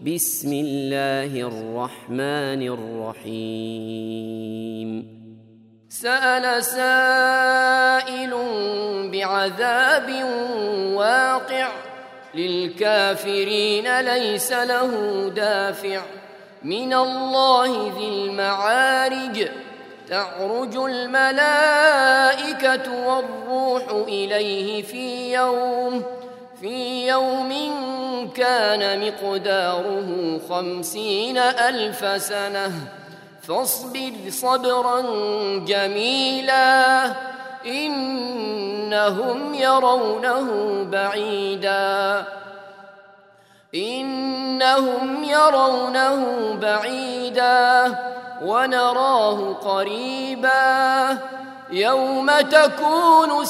بسم الله الرحمن الرحيم سأل سائل بعذاب واقع للكافرين ليس له دافع من الله ذي المعارج تعرج الملائكة والروح إليه في يوم كان مقداره 50,000 سنة فاصبر صبرا جميلا إنهم يرونه بعيدا ونراه قريبا يوم تكون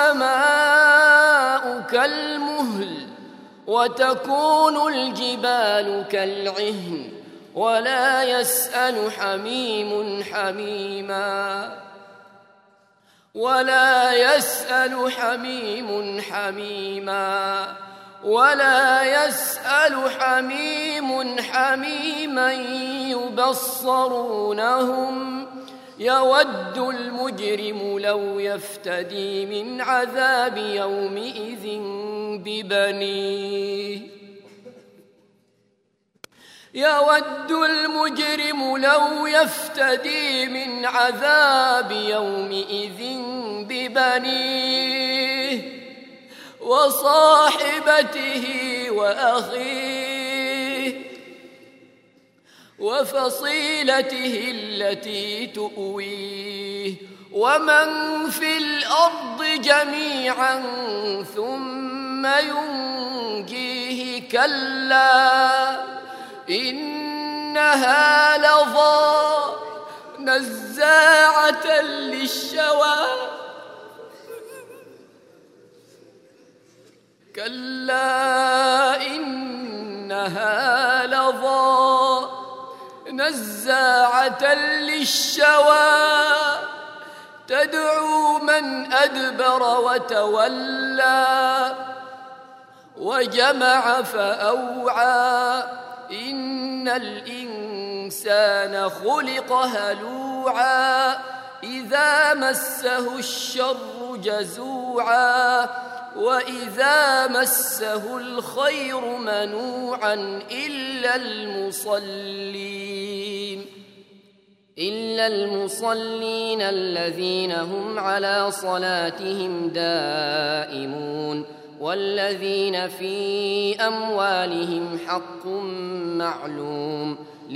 السماء كالمهل وتكون الجبال كالعهن ولا يسأل حميم حميما يبصرونهم يود المجرم لو يفتدي من عذاب يومئذ ببنيه وصاحبته وأخيه وفصيلته التي تؤويه ومن في الأرض جميعا ثم ينجيه كلا إنها لظى نزاعة للشوى تدعو من أدبر وتولى وجمع فأوعى إن الإنسان خلق هلوعا إذا مسه الشر جزوعا وإذا مسه الخير منوعا إلا المصلين الذين هم على صلاتهم دائمون والذين في أموالهم حق معلوم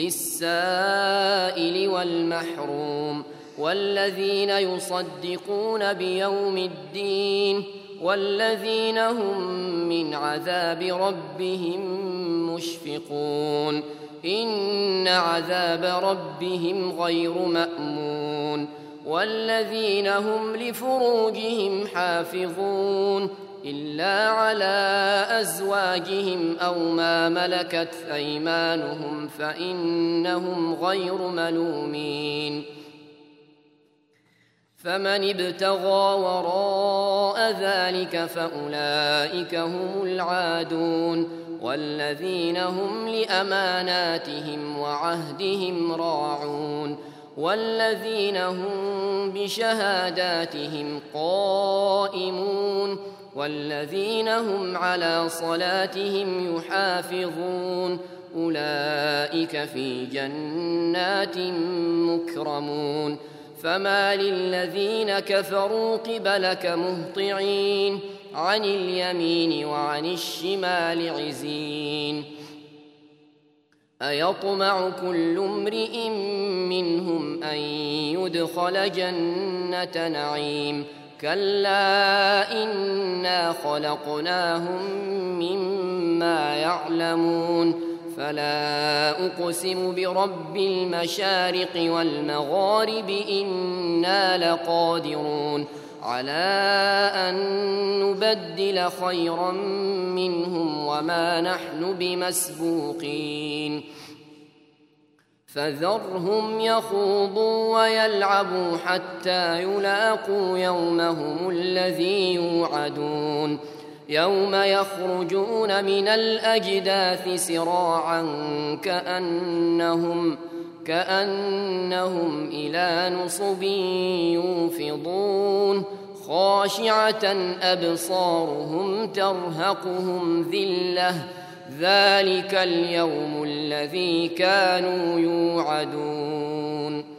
للسائل والمحروم والذين يصدقون بيوم الدين والذين هم من عذاب ربهم مشفقون إن عذاب ربهم غير مأمون والذين هم لفروجهم حافظون إلا على أزواجهم أو ما ملكت أيمانهم فإنهم غير ملومين فمن ابتغى وراء ذلك فأولئك هم العادون والذين هم لأماناتهم وعهدهم راعون والذين هم بشهاداتهم قائمون والذين هم على صلاتهم يحافظون أولئك في جنات مكرمون فما للذين كفروا قبلك مهطعين عن اليمين وعن الشمال عزين أيطمع كل امرئ منهم أن يدخل جنة نعيم كلا إنا خلقناهم مما يعلمون فلا أقسم برب المشارق والمغارب إنا لقادرون على أن نبدل خيرا منهم وما نحن بمسبوقين فذرهم يخوضوا ويلعبوا حتى يلاقوا يومهم الذي يوعدون يوم يخرجون من الأجداث سراعا كأنهم إلى نصب يوفضون خاشعة أبصارهم ترهقهم ذلة ذلك اليوم الذي كانوا يوعدون